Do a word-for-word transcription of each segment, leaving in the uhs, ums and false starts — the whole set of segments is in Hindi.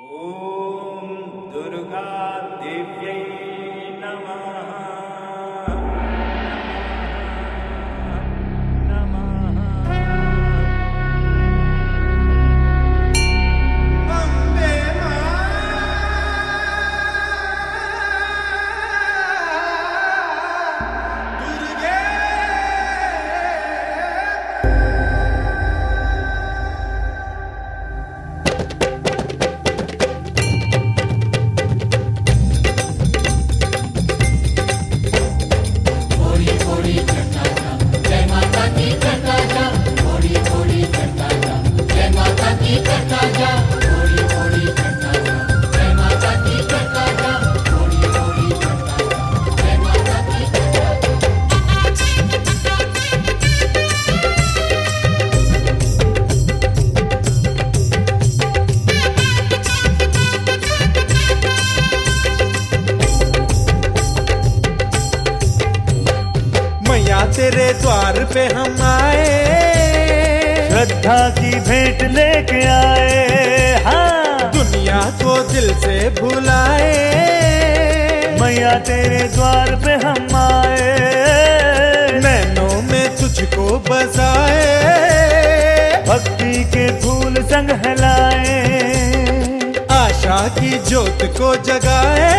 ॐ दुर्गा देव्यै नमः। तेरे द्वार पे हम आए, श्रद्धा की भेंट लेके आए। हाँ, दुनिया को दिल से भुलाए। मैया तेरे द्वार पे हम आए, नैनों में तुझको बसाए, भक्ति के फूल संग हिलाए, आशा की ज्योत को जगाए।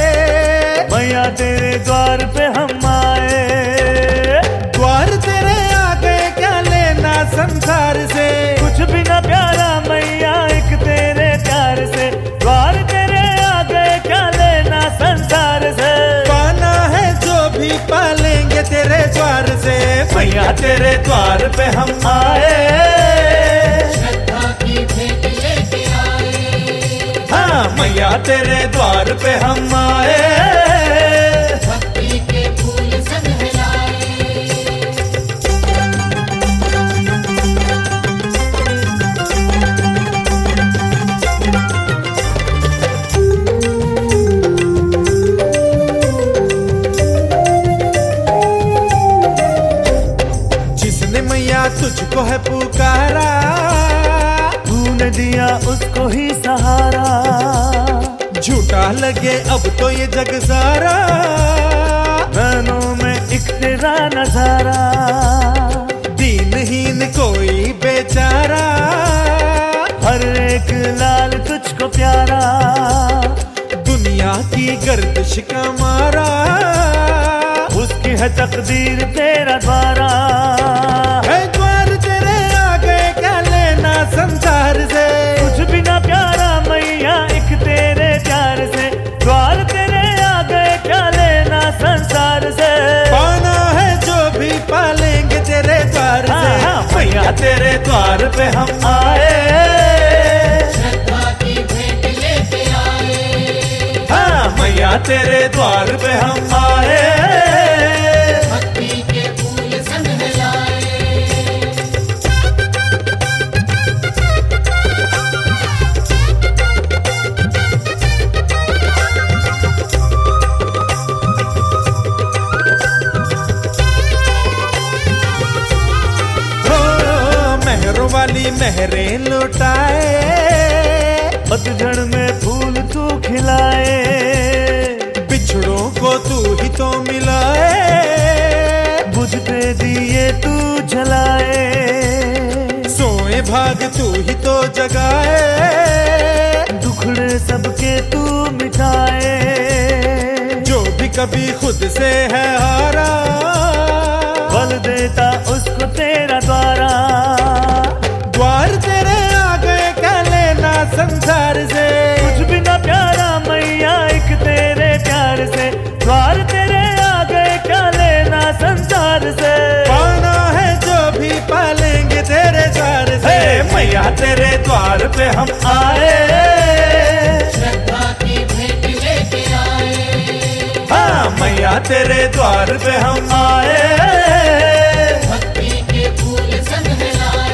मैया तेरे द्वार पे हम आए, द्वार तेरे आ गए क्या लेना संसार से, कुछ भी ना प्यारा मैया एक तेरे प्यार से। द्वार तेरे आ गए क्या लेना संसार से, पाना है जो भी पालेंगे तेरे द्वार से। मैया तेरे द्वार पे हम आए, श्रद्धा की भेंट लेके आए। हाँ, मैया तेरे द्वार पे हम आए, भक्ति के फूल संग हिलाए। जिसने मैया तुझको है पुकारा, तूने दिया उसको ही सहारा। झूठा लगे अब तो ये जग सारा, नैनों में एक तेरा नजारा। दीनहीन कोई बेचारा, हर एक लाल तुझको प्यारा। दुनिया की गर्दिश का मारा, उसकी है तकदीर तेरा द्वारा। है द्वार तेरे आ गए क्या लेना संसार से, कुछ भी ना प्यारा मैया एक तेरे प्यार से। द्वार तेरे आ गए क्या लेना संसार से, पाना है जो भी पालेंगे तेरे द्वार से। हाँ, हाँ, मैया तेरे द्वार पे हम आए, श्रद्धा की भेंट लेके आए। हाँ, मैया तेरे द्वार पे हम आए, भक्ति के फूल संग हिलाए। हो मेहरों वाली मेहरें लुटाए, पतझड़ में फूल तू खिलाए। बिछड़ों को तू ही तो मिलाए, बुझते दिए तू जलाए। सोए भाग तू ही तो जगाए। दुखड़े सबके तू मिटाए, जो भी कभी खुद से है हारा, बल देता उसको तेरा द्वारा। द्वार तेरे आ गए क्या लेना संसार से, कुछ भी ना प्यारा मैया एक तेरे प्यार से। द्वार तेरे आ गए क्या लेना संसार से, पाना है जो भी पालेंगे तेरे द्वार से। हे मैया तेरे द्वार पे हम आए, श्रद्धा की भेंट लेके आए। हाँ, मैया तेरे द्वार पे हम आए, भक्ति के फूल संग हिलाए।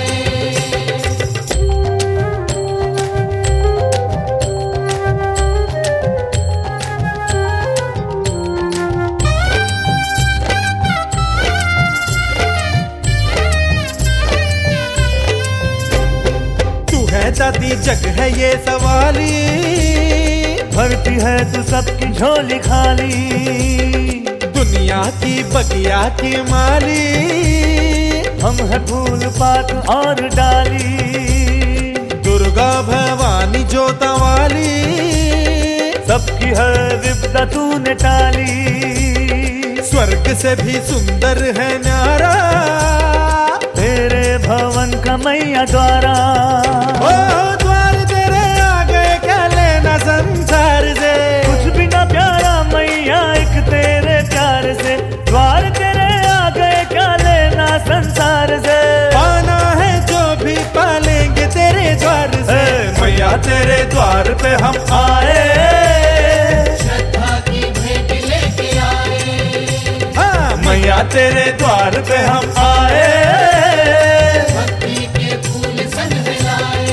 तू है दादी धरती जग है ये सवाली, भरती है तू सबकी झोली खाली। दुनिया की बगिया की माली, हम है फूल पात और डाली। दुर्गा भवानी जोता वाली, सबकी है विपदा तूने टाली। स्वर्ग से भी सुंदर है न्यारा, तेरे भवन का मैया द्वारा। ओ द्वार तेरे आगे क्या लेना संसार से, कुछ भी ना प्यारा मैया एक तेरे प्यार से। द्वार तेरे आगे क्या लेना संसार से, पाना है जो भी पालेंगे तेरे द्वार से। मैया तेरे द्वार पे हम आए, श्रद्धा की भेंट लेके आए। हाँ मैया तेरे द्वार पे हम आए। भक्ति के फूल संग लाए।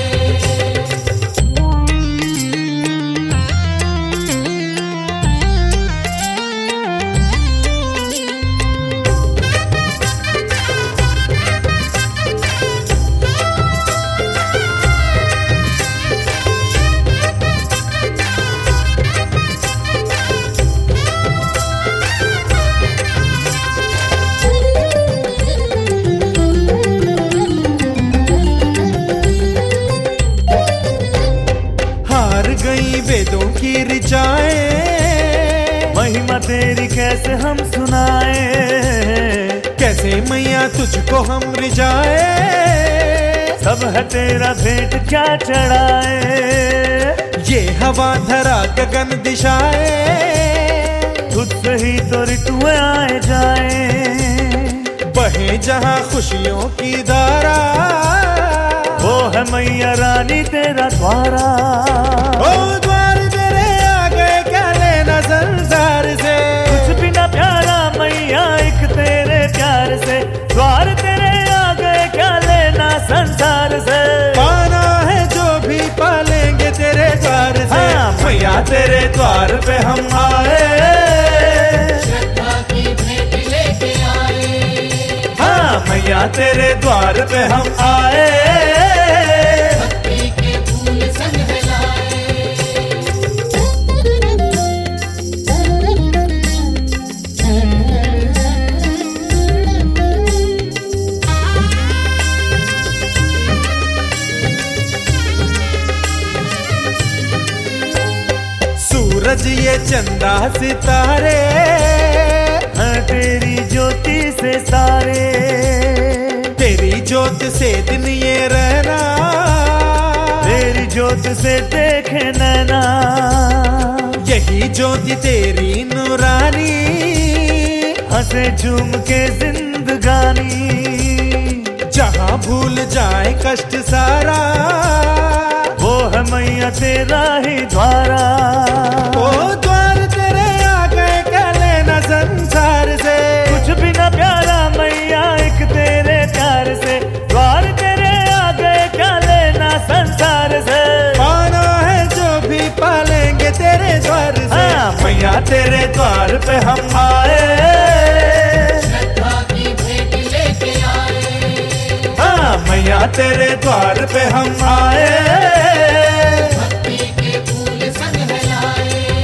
हार गई वेदों की ऋचाएं, महिमा तेरी कैसे हम सुनाए। कैसे मैया तुझको हम रिझाए। सब है तेरा भेंट क्या चढ़ाए। ये हवा धरा गगन दिशाएं, तुझसे ही तो ऋतुएं आए जाए। बहे जहाँ खुशियों की धारा, वो है मैया रानी तेरा द्वारा। ओ द्वार तेरे आगे क्या लेना संसार से, कुछ भी ना प्यारा मैया एक तेरे प्यार से। द्वार तेरे आगे क्या लेना संसार से, पाना है जो भी पालेंगे तेरे द्वार से। हाँ, मैया तेरे द्वार पे हम आए। श्रद्धा की भेंट लेके आए। हाँ मैया तेरे द्वार पे हम आए। भक्ति के फूल संग लाए। सूरज ये चंदा सितारे, हैं तेरी ज्योति से सारे। तेरी ज्योत से दिन ये रहना, तेरी ज्योत से देखे नैना। यही ज्योति तेरी नूरानी, हंसे झूम के जिंदगानी। जहाँ भूल जाए कष्ट सारा, वो है मैया तेरा ही द्वारा। ओ द्वार तेरे आगे क्या लेना संसार से, कुछ भी ना प्यारा मैया एक तेरे प्यार से। द्वार तेरे आगे क्या लेना संसार से, पाना है जो भी पालेंगे तेरे द्वार से। हाँ मैया तेरे द्वार पे हम आए। श्रद्धा की भेंट लेके आए। हाँ मैया तेरे द्वार पे हम आए। भक्ति के फूल संग लाए।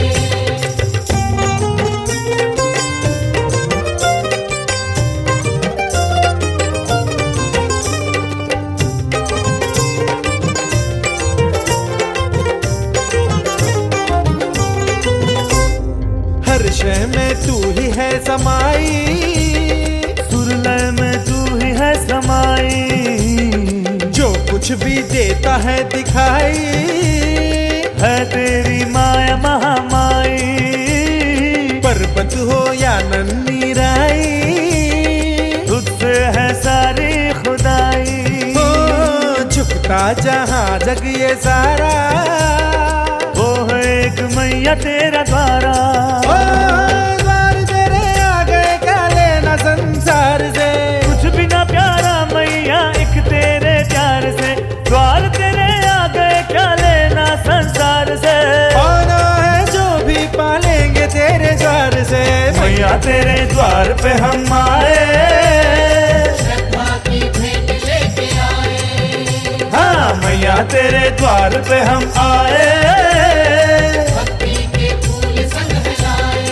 हर शय में तू ही है समाई, सुरलय में तू ही है समाई। जो कुछ भी देता है दिखाई। है तेरी माया महामाई। पर्वत हो या नन्ही राई, तुझसे है सारी खुदाई। ओ झुकता जहाँ जग ये सारा, वो है एक मैया तेरा द्वारा। ओ द्वार तेरे आगे क्या लेना संसार से, कुछ भी ना प्यारा मैया एक तेरे प्यार से। द्वार तेरे आगे क्या लेना संसार से, पाना है जो भी पालेंगे तेरे द्वार से। मैया तेरे द्वार पे हम आए। श्रद्धा की भेंट लेके आए। हाँ मैया मैया तेरे द्वार पे हम आए, भक्ति के फूल संग लाए।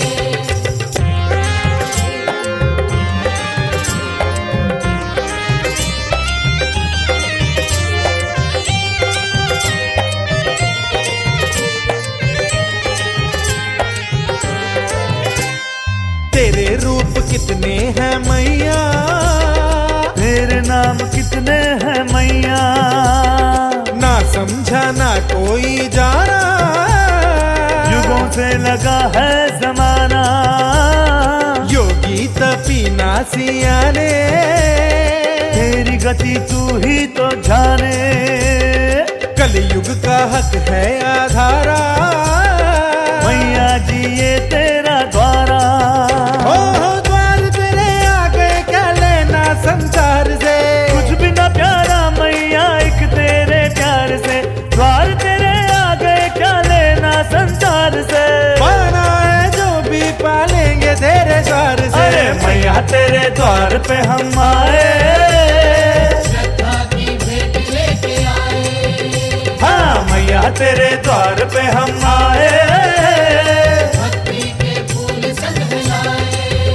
तेरे रूप कितने हैं मैया, तेरे नाम कितने हैं मैया, ना समझा ना कोई जाना, युगों से लगा है जमाना। योगी तपीना सिया ने, तेरी गति तू ही तो जाने, कलयुग का हक है आधारा, मैया जी ये तेरा द्वारा। हो हो द्वार तेरे आ गए, क्या लेना संसार से, कुछ भी ना प्यारा मैया एक तेरे प्यार से, द्वार तेरे आ गए क्या लेना संसार से, पाना है जो भी पालेंगे तेरे द्वार से। अरे मैया तेरे द्वार पे हम आए, श्रद्धा की भेंट लेके आए। हाँ मैया तेरे द्वार पे हम आए, भक्ति के फूल संग लाए।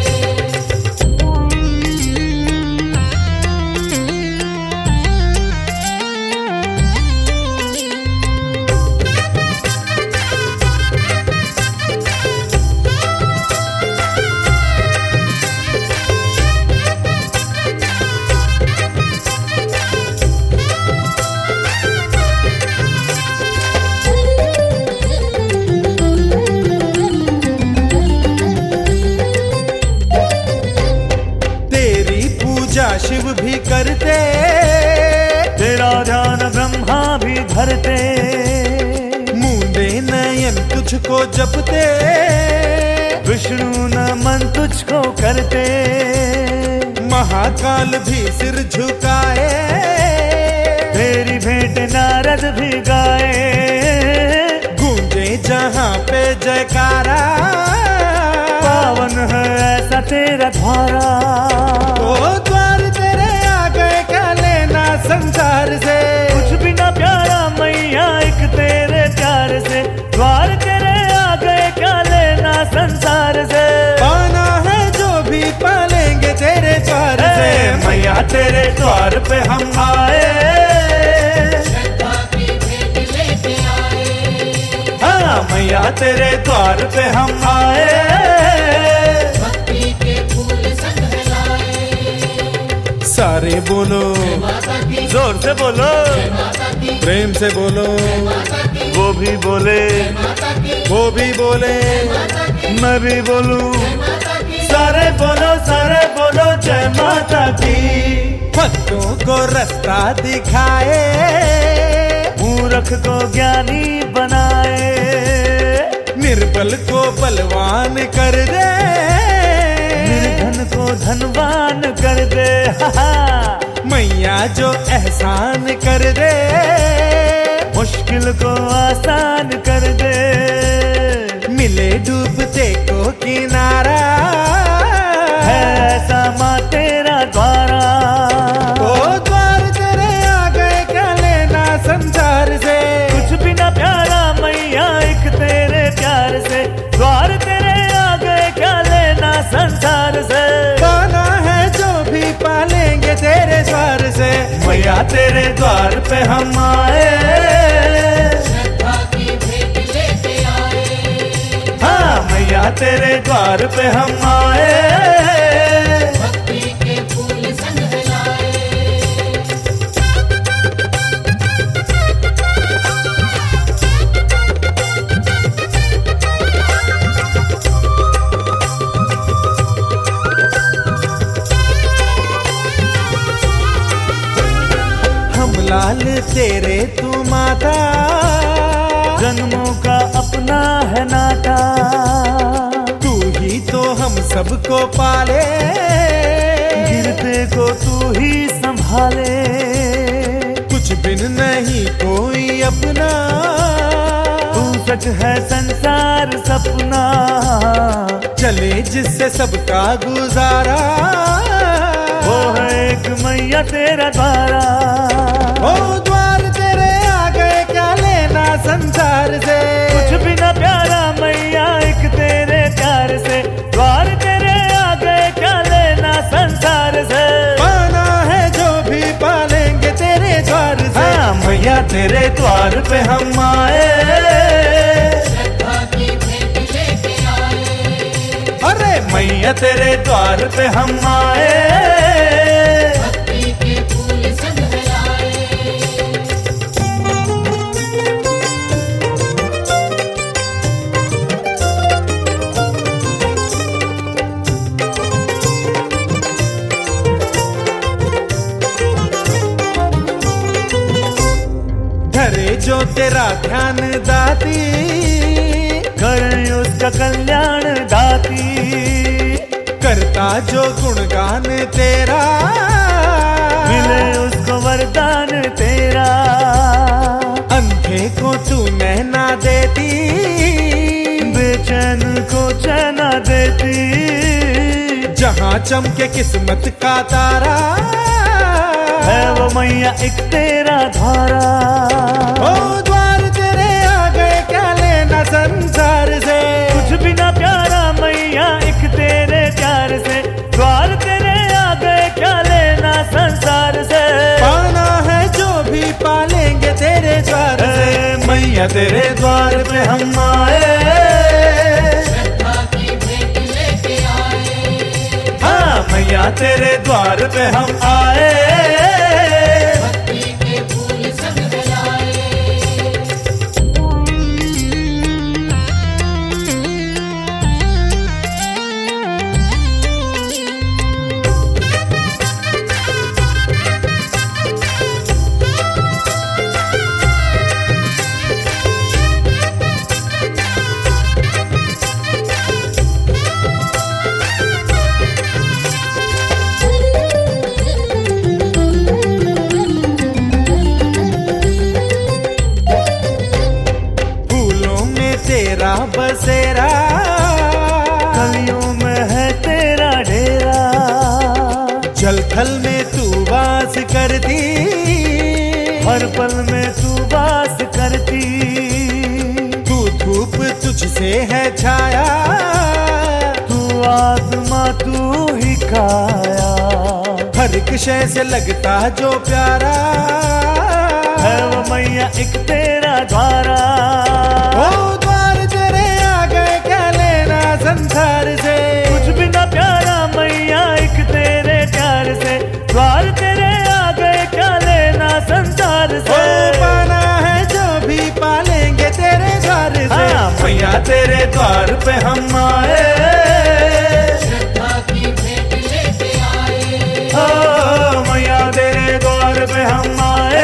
तेरी पूजा शिव भी करते, तेरा ध्यान ब्रह्मा भी धरते, मूंदे नयन तुझको जपते, विष्णु नमन तुझको करते, महाकाल भी सिर झुकाए, तेरी भेंट नारद भी गाए, गूंजे जहां पे जयकारा, पावन है ऐसा तेरा द्वारा। ओ द्वार तेरे आ गए, क्या लेना संसार से, कुछ भी ना प्यारा मैया एक तेरे प्यार से, द्वार तेरे आ गए क्या लेना संसार से, पाना है जो भी पालेंगे तेरे द्वार से। ए, मैया तेरे द्वार पे हम आए, श्रद्धा की भेंट लेके आए। हाँ मैया तेरे द्वार पे हम आए, भक्ति के फूल संग लाए। सारे बोलो माता की, जोर से बोलो, माता की, प्रेम से बोलो, माता की, वो भी बोले माता की, वो भी बोले, माता की, मैं भी बोलूं, माता की। सारे बोलो सारे बोलो जय माता की। भक्तों को रास्ता दिखाए, मूर्ख को ज्ञानी बनाए, निर्बल को बलवान कर दे, निर्धन को धनवान कर दे। हा हा। मैया जो एहसान कर दे, मुश्किल को आसान कर दे, मिले डूबते को किनारा, है ऐसा माँ तेरा द्वारा। ओ द्वार तेरे आ गए, क्या लेना संसार से, कुछ भी ना प्यारा मैया एक तेरे प्यार से, द्वार तेरे आ गए क्या लेना संसार से, पाना है जो भी पालेंगे तेरे द्वार से। मैया तेरे द्वार पे हम आए, श्रद्धा की भेंट लेके आए। हाँ मैया तेरे द्वार पे हम आए, भक्ति के फूल संग लाए। हम लाल तेरे तू माता, जन्मों का अपना है नाता, तू ही तो हम सबको पाले, गिरते को तू ही संभाले, कुछ बिन नहीं कोई अपना, तू सच है संसार सपना, चले जिससे सबका गुजारा, वो है एक मैया तेरा द्वारा। ओ द्वार तेरे तेरे द्वार पे हम आए, श्रद्धा की भेंट लेके आए। अरे मैया तेरे द्वार पे हम आए, भक्ति के फूल संघराए। धरे जो तेरा ध्यान दाती, करें उसका कल्याण दाती, करता जो गुणगान तेरा, मिले उसको वरदान तेरा। अंधे को तू नैना देती, बेचैन को चैना देती, जहाँ चमके किस्मत का तारा, है वो मैया एक तेरा धारा। ओ द्वार तेरे आ गए क्या लेना संसार से, कुछ भी ना प्यारा मैया एक तेरे प्यार से, द्वार तेरे आ गए क्या लेना संसार से। पाना है जो भी पालेंगे तेरे द्वार से, ए, मैया तेरे द्वार पे हम आए, श्रद्धा की भेंट लेके आए। हाँ मैया तेरे द्वार पे हम आए, भक्ति के फूल संघराए। फूलों में तेरा बसेरा, कलियों में है तेरा डेरा, जल थल में तू वास करती, हर पल में तू वास करती। तू धूप तुझसे है छाया, तू आत्मा तू ही काया, हर एक शय से लगता जो प्यारा, है वो मैया एक तेरा द्वारा। ओ द्वार तेरे आ गए क्या लेना संसार से, कुछ भी ना प्यारा मैया एक तेरे प्यार से, द्वार तेरे आ गए क्या लेना संसार ओ से। पाना है जो भी पालेंगे तेरे द्वार से, हाँ मैया तेरे द्वार पे हम आए, श्रद्धा की भेंट लेके आए। ओ मैया तेरे द्वार पे हम आए,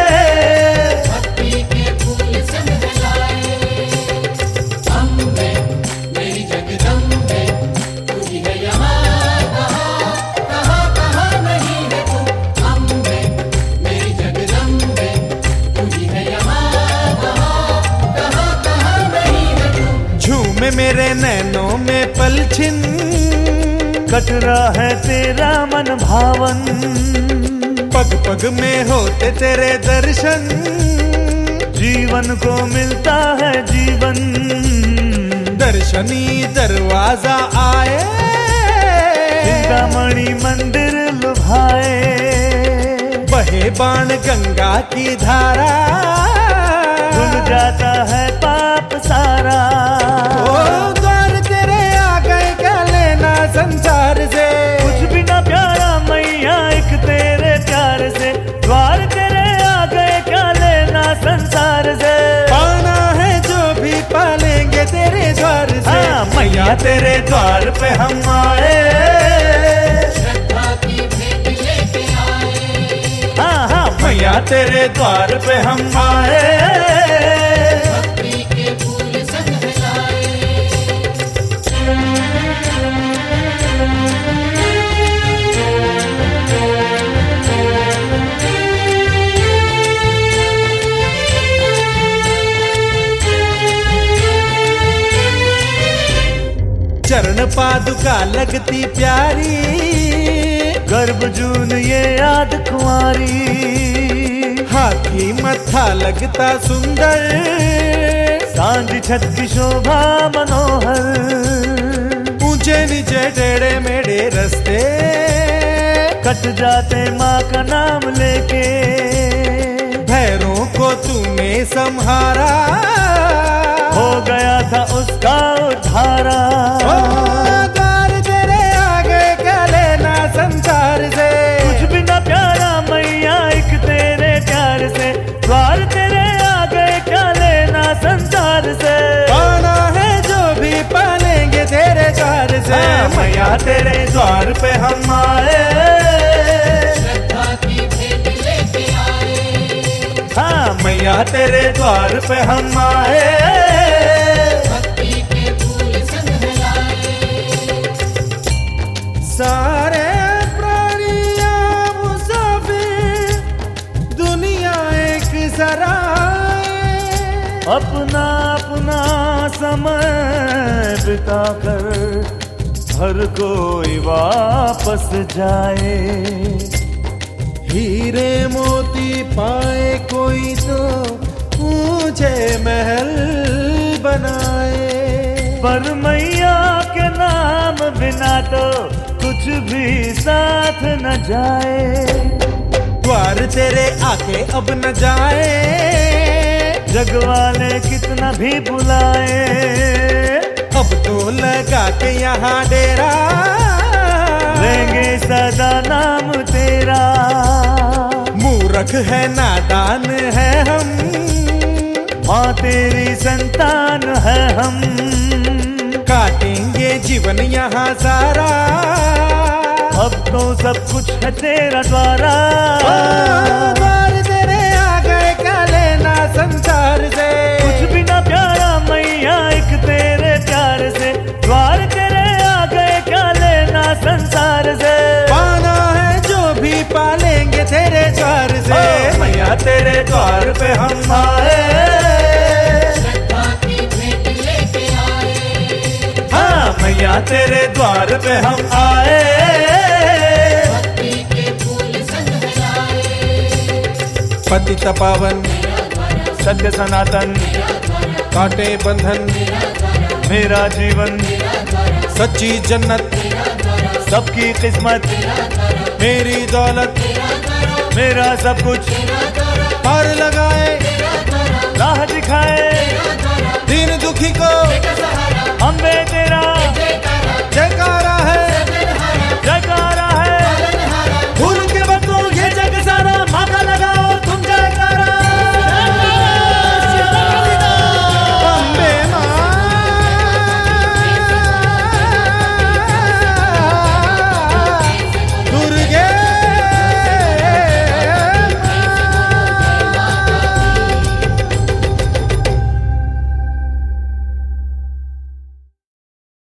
भक्ति के फूल संघराए। अम्बे मेरी जगदम्बे, तू ही है यहाँ कहाँ, कहाँ कहाँ नहीं है तू। अम्बे मेरी जगदम्बे, तू ही है यहाँ कहाँ, कहाँ कहाँ नहीं है तू। झूमे मेरे नैनों में पलछिन, कट रहा है तेरा मन भावन, पग पग में होते तेरे दर्शन, जीवन को मिलता है जीवन। दर्शनी दरवाजा आए, चिंतामणि मंदिर लुभाए, बहे बाण गंगा की धारा, धुल जाता है पाप सारा। ओ द्वार तेरे आ गए क्या लेना संसार से, कुछ भी ना प्यारा मैया एक तेरे प्यार से, द्वार तेरे आ गए क्या लेना संसार से। पाना है जो भी पालेंगे तेरे द्वार से, हाँ मैया तेरे द्वार पे हम आए, श्रद्धा की भेंट लेके आए। हाँ हाँ मैया तेरे द्वार पे हम आए, भक्ति के फूल संघराए। चरण पादुका लगती प्यारी, गर्भ जून ये याद कुंवारी, हाथी मत्था लगता सुंदर, सांझ छत की शोभा मनोहर। ऊंचे नीचे टेढ़े मेढ़े रस्ते, कट जाते माँ का नाम लेके, भैरों हमको तूने संहारा, हो गया था उसका उद्धारा। ओ द्वार तेरे आगे क्या लेना संसार से, कुछ भी ना प्यारा मैया एक तेरे प्यार से, द्वार तेरे आगे क्या लेना संसार से। पाना है जो भी पालेंगे तेरे द्वार से, मैया तेरे द्वार पे हम आए, श्रद्धा की भेंट लेके आए, हाँ मैया तेरे द्वार पे हम आए, भक्ति के फूल संग लाए। सारे प्राणियां मुसाफिर दुनिया एक सराय, अपना अपना समय बिता कर हर कोई वापस जाए। हीरे मोती पाए कोई तो ऊंचे महल बनाए, पर मैया के नाम बिना तो कुछ भी साथ न जाए। द्वार तेरे आके अब न जाए, जग वाले कितना भी बुलाए, अब तो लगा के यहाँ डेरा, लेंगे सदा नाम तेरा। मूर्ख है नादान है हम, माँ तेरी संतान है हम, काटेंगे जीवन यहाँ सारा, अब तो सब कुछ है तेरा द्वारा। द्वार तेरे आ गए क्या लेना संसार से, कुछ भी ना प्यारा मैया एक तेरे प्यार से, द्वार तेरे आ गए क्या लेना संसार से। पाना है जो भी पालेंगे तेरे द्वार से, मैया तेरे द्वार पे हम आए, श्रद्धा की भेंट लेके आए, हाँ मैया तेरे द्वार पे हम आए, भक्ति के फूल संग लाए। पतित पावन सत्य सनातन काटे बंधन, मेरा जीवन सच्ची जन्नत, सबकी किस्मत, मेरी दौलत, मेरा सब कुछ पार लगाए